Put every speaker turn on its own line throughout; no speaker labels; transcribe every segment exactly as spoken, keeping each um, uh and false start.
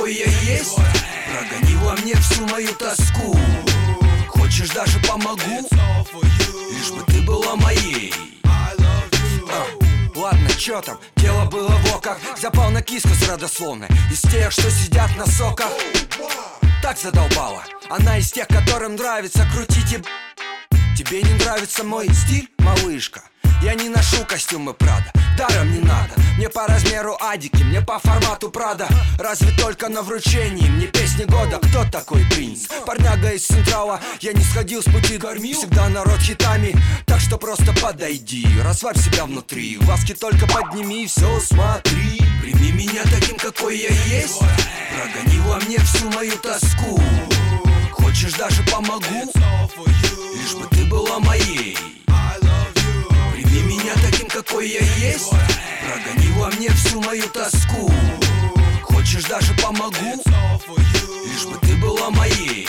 какой я есть. Прогони во мне всю мою тоску. Хочешь, даже помогу, лишь бы ты была моей. а, Ладно, чё там, тело было в оках. Запал на киску с родословной, из тех, что сидят на соках. Так задолбала, она из тех, которым нравится крутить и... Тебе не нравится мой стиль, малышка? Я не ношу костюмы Прада, даром не надо. Мне по размеру адики, мне по формату Прада. Разве только на вручении, мне песни года. Кто такой принц? Парняга из Централа. Я не сходил с пути, кормил всегда народ хитами. Так что просто подойди, расслабь себя внутри. Глазки только подними, все смотри. Прими меня таким, какой я есть. Прогони во мне всю мою тоску. Хочешь, даже помогу, лишь бы ты была моей. Прими меня таким, какой я есть. Прогони во мне всю мою тоску. Хочешь, даже помогу, лишь бы ты была моей.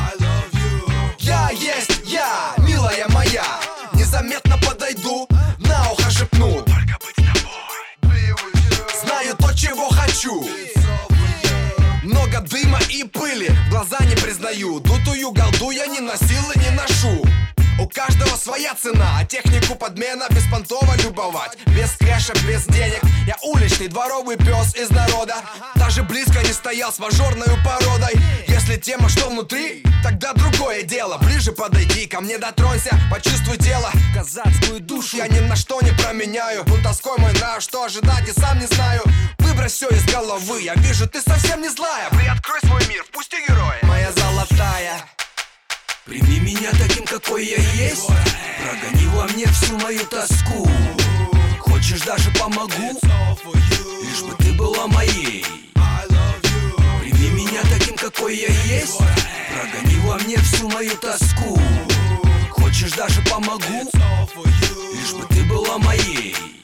Я есть я, милая моя. Незаметно подойду, на ухо шепну. Только быть с тобой. Знаю то, чего хочу. Много дыма и пыли, в глаза не признаю. Дутую голду я не носил и не ношу. У каждого своя цена, а технику подмена беспонтово любовать. Без кэша, без денег, я уличный дворовый пес из народа. Даже близко не стоял с мажорной породой. Если тема что внутри, тогда другое дело. Ближе подойди, ко мне дотронься, почувствуй тело.
Казацкую душу
я ни на что не променяю. Ну тоской мой нрав, что ожидать и сам не знаю. Выбрось все из головы, я вижу, ты совсем не злая. Приоткрой свой мир, впусти героя. Моя золотая.
Прими меня таким, какой я есть. Прогони во мне всю мою тоску. Хочешь, даже помогу, лишь бы ты была моей. Прими меня таким, какой я есть. Прогони во мне всю мою тоску. Хочешь, даже помогу, лишь бы ты была моей.